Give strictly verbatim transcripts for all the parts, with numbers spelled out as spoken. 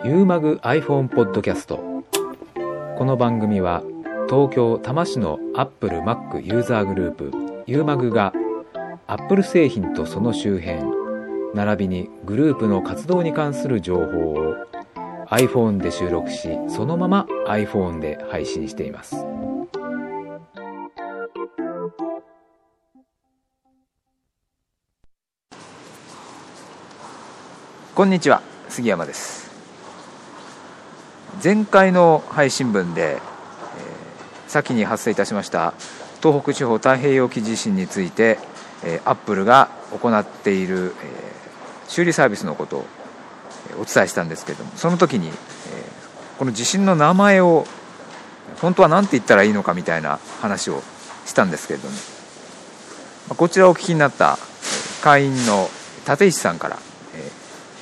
ユーマグ iPhone ポッドキャスト。この番組は東京多摩市のアップル Mac ユーザーグループ ユーマグ が Apple 製品とその周辺並びにグループの活動に関する情報を iPhone で収録し、そのまま iPhone で配信しています。 こんにちは、杉山です。前回の配信分で、えー、先に発生いたしました東北地方太平洋沖地震について、えー、アップルが行っている、えー、修理サービスのことをお伝えしたんですけれども、その時に、えー、この地震の名前を本当は何て言ったらいいのかみたいな話をしたんですけれども、こちらをお聞きになった会員の立石さんから、えー、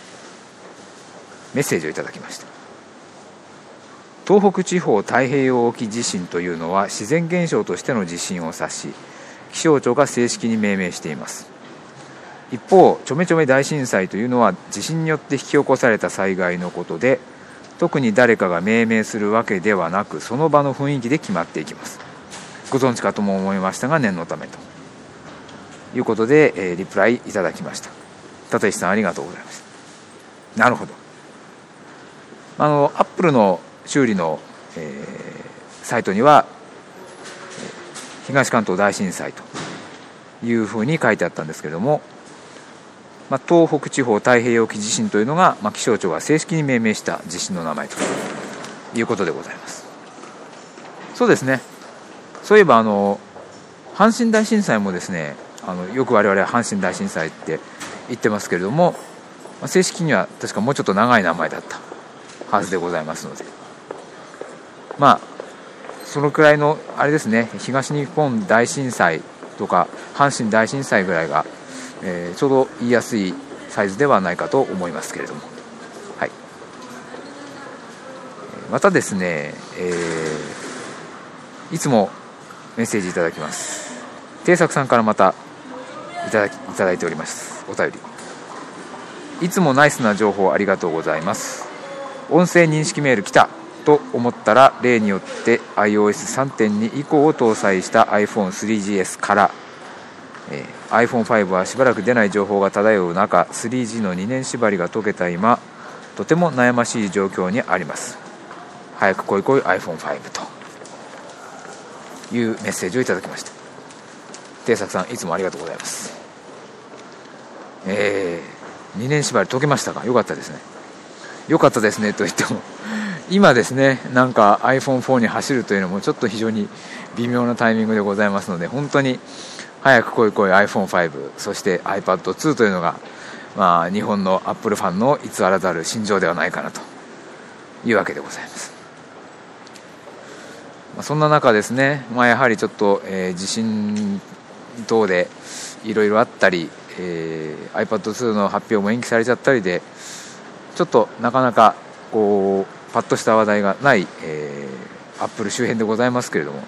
メッセージをいただきました。東北地方太平洋沖地震というのは自然現象としての地震を指し、気象庁が正式に命名しています。一方、ちょめちょめ大震災というのは地震によって引き起こされた災害のことで、特に誰かが命名するわけではなく、その場の雰囲気で決まっていきます。ご存知かとも思いましたが、念のためということで、えー、リプライいただきました。立石さん、ありがとうございました。なるほど。あのアップルの修理の、えー、サイトには東関東大震災というふうに書いてあったんですけれども、まあ、東北地方太平洋沖地震というのが、まあ、気象庁が正式に命名した地震の名前ということでございます。そうですね。そういえばあの阪神大震災もですね、あのよく我々は阪神大震災って言ってますけれども、まあ、正式には確かもうちょっと長い名前だったはずでございますので、まあそのくらいのあれですね、東日本大震災とか阪神大震災ぐらいが、えー、ちょうど言いやすいサイズではないかと思いますけれども、はい、またですね、えー、いつもメッセージいただきます。定作さんからまたいただきいただいております。お便り、いつもナイスな情報ありがとうございます。音声認識メール来たと思ったら、例によって アイオーエスさんてんに 以降を搭載した アイフォンスリージーエス から、えー、アイフォンファイブ はしばらく出ない情報が漂う中、 スリージー のにねん縛りが解けた今、とても悩ましい状況にあります。早く来い来い アイフォンファイブ というメッセージをいただきました。定作さん、いつもありがとうございます。えー、にねん縛り解けましたか。よかったですね。よかったですねと言っても、今ですね、なんか アイフォンフォー に走るというのもちょっと非常に微妙なタイミングでございますので、本当に早く来い来い アイフォンファイブ、 そして アイパッドツー というのが、まあ、日本のアップルファンの偽らざる心情ではないかなというわけでございます。まあ、そんな中ですね、まあ、やはりちょっと、えー、地震等でいろいろあったり、えー、アイパッドツー の発表も延期されちゃったりで、ちょっとなかなかこうパッとした話題がない、えー、アップル周辺でございますけれども、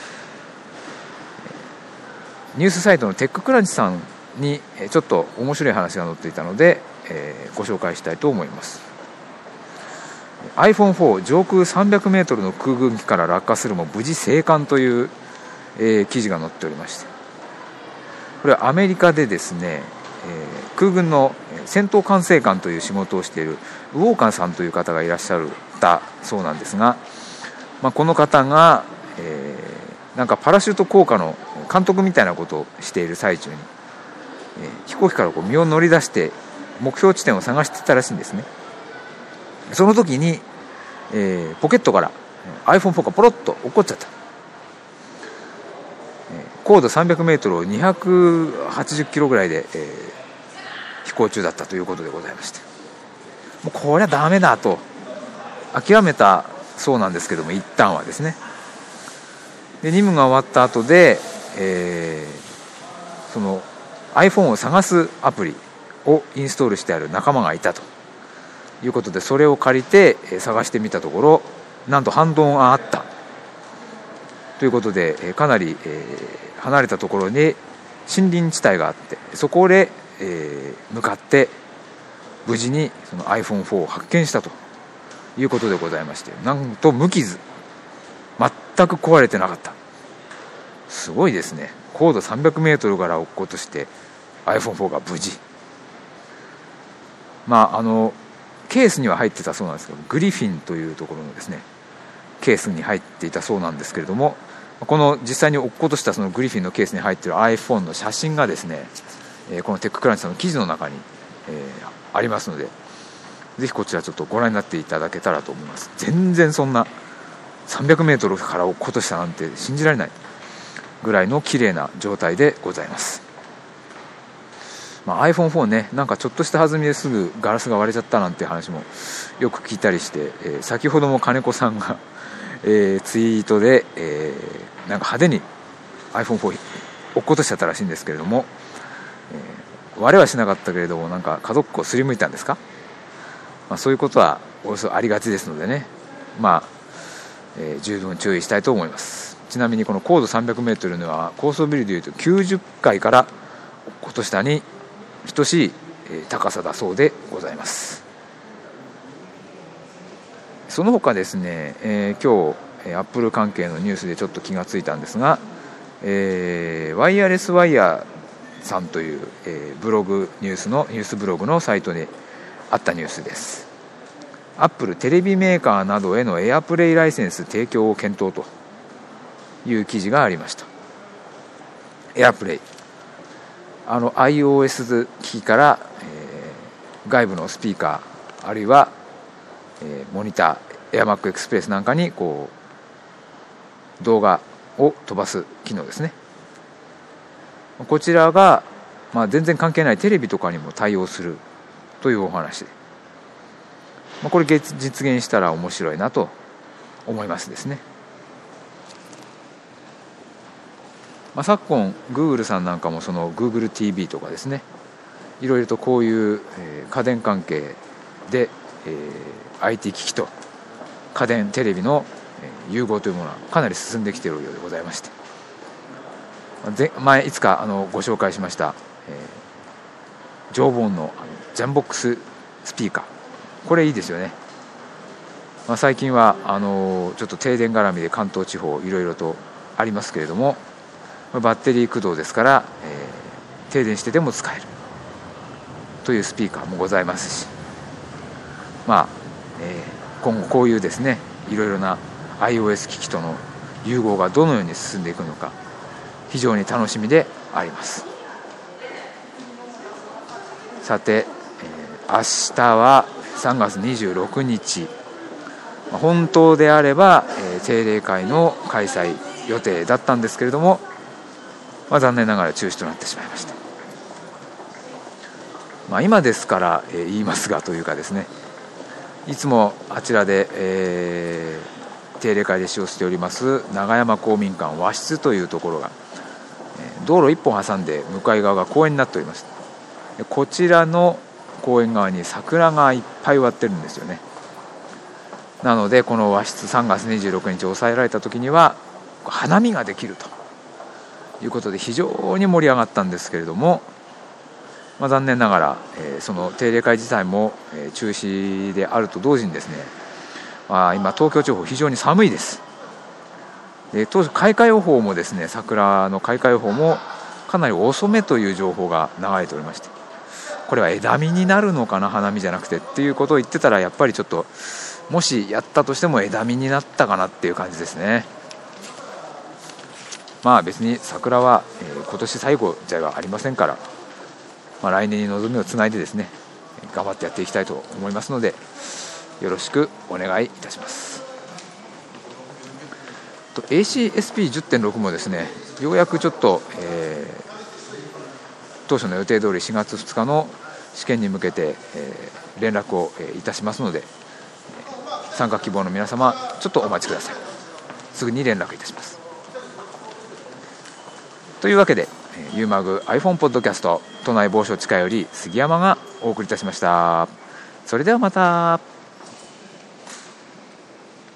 ニュースサイトのテッククランチさんにちょっと面白い話が載っていたので、えー、ご紹介したいと思います。 アイフォンフォー 上空さんびゃくメートルの空軍機から落下するも無事生還という、えー、記事が載っておりまして、これはアメリカでですね、えー、空軍の戦闘管制官という仕事をしているウォーカーさんという方がいらっしゃったそうなんですが、まあ、この方が、えー、なんかパラシュート降下の監督みたいなことをしている最中に、えー、飛行機からこう身を乗り出して目標地点を探していたらしいんですね。その時に、えー、ポケットから アイフォンフォー がポロッと落っこっちゃった。高度さんびゃくメートルをにひゃくはちじゅっキロぐらいで、えー、飛行中だったということでございまして、もうこれはダメだと諦めたそうなんですけども、一旦はですね。で任務が終わった後で、えー、その iPhone を探すアプリをインストールしてある仲間がいたということで、それを借りて探してみたところ、なんと反動があったということで、かなり、えー、離れたところに森林地帯があって、そこで、えー、向かって無事にその アイフォンフォー を発見したということでございまして、なんと無傷、全く壊れてなかった。すごいですね。高度さんびゃくメートルから落っことして アイフォンフォー が無事。まああのケースには入ってたそうなんですけど、グリフィンというところのですねケースに入っていたそうなんですけれども、この実際に落っことしたそのグリフィンのケースに入っている iPhone の写真がですね、このテッククランチさんの記事の中に、えー、ありますので、ぜひこちらちょっとご覧になっていただけたらと思います。全然そんなさんびゃくメートルから落っことしたなんて信じられないぐらいの綺麗な状態でございます。まあ、アイフォンフォー ね、なんかちょっとした弾みですぐガラスが割れちゃったなんて話もよく聞いたりして、えー、先ほども金子さんが、えー、ツイートで、えー、なんか派手に アイフォンフォー 落っことしちゃったらしいんですけれども、えー、割れはしなかったけれども、なんか角っこをすりむいたんですか。まあ、そういうことはおよそありがちですのでね、まあえー、十分注意したいと思います。ちなみにこの高度さんびゃくメートルには高層ビルでいうときゅうじゅっかいから落っこと下に等しい高さだそうでございます。その他ですね、えー、今日アップル関係のニュースでちょっと気がついたんですが、えー、ワイヤレスワイヤーさんという、えー、ブログニュースのニュースブログのサイトであったニュースです。アップルテレビメーカーなどへのエアプレイライセンス提供を検討という記事がありました。エアプレイ、あの iOS 機器から、えー、外部のスピーカーあるいは、えー、モニター AirMac Express なんかにこう動画を飛ばす機能ですね。こちらが、まあ、全然関係ないテレビとかにも対応するというお話で、まあ、これ実現したら面白いなと思いますですね。まあ、昨今 Google さんなんかもその Google ティーブイ とかですね、いろいろとこういう、えー、家電関係で、えー、アイティー 機器と家電テレビの、えー、融合というものはかなり進んできているようでございまして、前いつかあのご紹介しました、えー、ジョーボーンのジャンボックススピーカー、これいいですよね。まあ、最近はあのちょっと停電絡みで関東地方いろいろとありますけれども、バッテリー駆動ですから、えー、停電してでも使えるというスピーカーもございますし、まあ、えー、今後こういうですねいろいろな iOS 機器との融合がどのように進んでいくのか非常に楽しみであります。さて、えー、明日はさんがつにじゅうろくにち、本当であれば、えー、定例会の開催予定だったんですけれども、まあ、残念ながら中止となってしまいました。まあ、今ですから、えー、言いますがというかですね、いつもあちらで、えー、定例会で使用しております長山公民館和室というところが、えー、道路一本挟んで向かい側が公園になっております。こちらの公園側に桜がいっぱい植わってるんですよね。なのでこの和室さんがつにじゅうろくにち抑えられた時には花見ができるということで非常に盛り上がったんですけれども、まあ、残念ながら、えー、その定例会自体も、えー、中止であると同時にですね、まあ、今東京地方非常に寒いです。で当初開花予報もですね、桜の開花予報もかなり遅めという情報が流れておりまして、これは枝見になるのかな、花見じゃなくてっていうことを言ってたら、やっぱりちょっともしやったとしても枝見になったかなっていう感じですね。まあ別に桜は、えー、今年最後じゃありませんから、まあ、来年に望みをつないでですね頑張ってやっていきたいと思いますので、よろしくお願いいたします。と エーシーエスピーじゅってんろく もですね、ようやくちょっと、えー、当初の予定通りしがつふつかの試験に向けて、えー、連絡を、えー、いたしますので、参加希望の皆様ちょっとお待ちください。すぐに連絡いたします。というわけで、ユーマグ iPhone ポッドキャスト都内某所地下より杉山がお送りいたしました。それではまた。